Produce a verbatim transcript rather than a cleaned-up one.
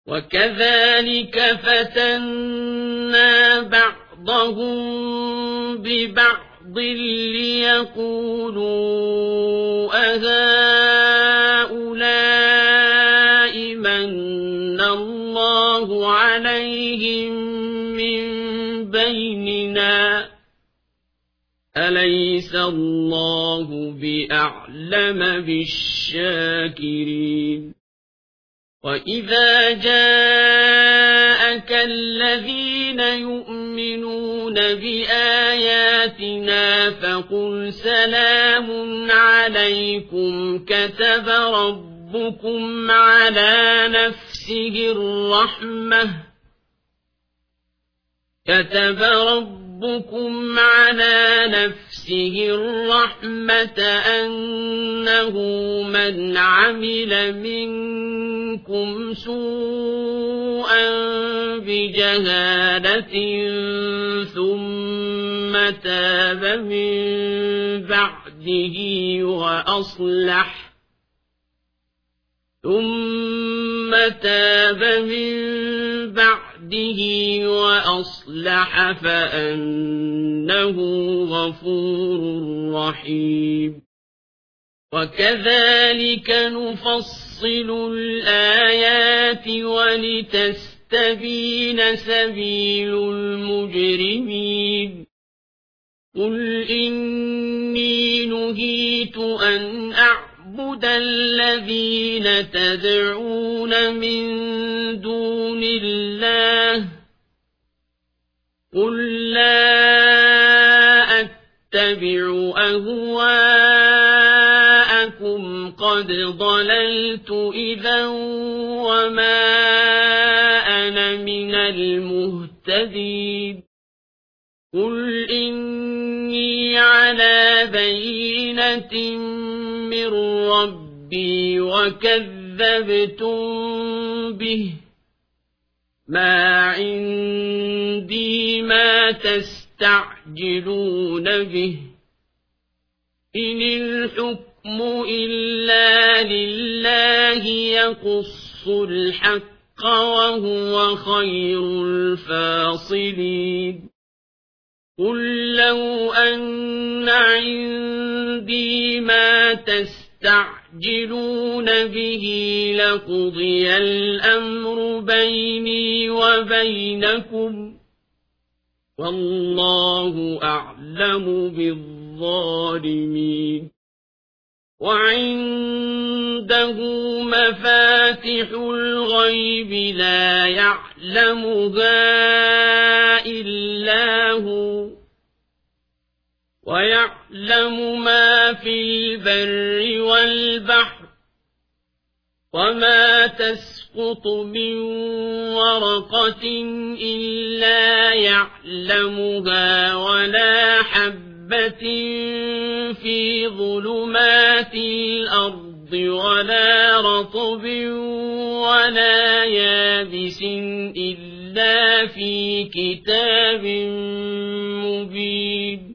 وكذلك فتنا بعضهم ببعض ليقولوا أهؤلاء من الله عليهم من بيننا أليس الله بأعلم بالشاكرين وإذا جاءك الذين يؤمنون بآياتنا فقل سلام عليكم كتب ربكم على نفسه الرحمة كتب ربكم على نفسه الرحمة أنه من عمل منكم سوءا بجهالة ثم تاب من بعده وأصلح ثم تاب من بعده وأصلح فأنه غفور رحيم وكذلك نفصل الآيات ولتستبين سبيل المجرمين قل إني نهيت أن أعلم أعبد الذين تدعون من دون الله قل لا أتبع أهواءكم قد ضللت إذا وما أنا من المهتدين قل إني على بينة من ربي وكذبتم به ما عندي ما تستعجلون به إن الحكم إلا لله يقص الحق وهو خير الفاصلين قل لو أن عندي ما تستعجلون به لقضي الأمر بيني وبينكم والله أعلم بالظالمين وعنده مفاتح الغيب لا يعلمها إلا هو ويعلم ما في البر والبحر وما تسقط من ورقة إلا يعلمها ولا حبة في ظلمات الأرض ولا رطب ولا يابس إلا في كتاب مبين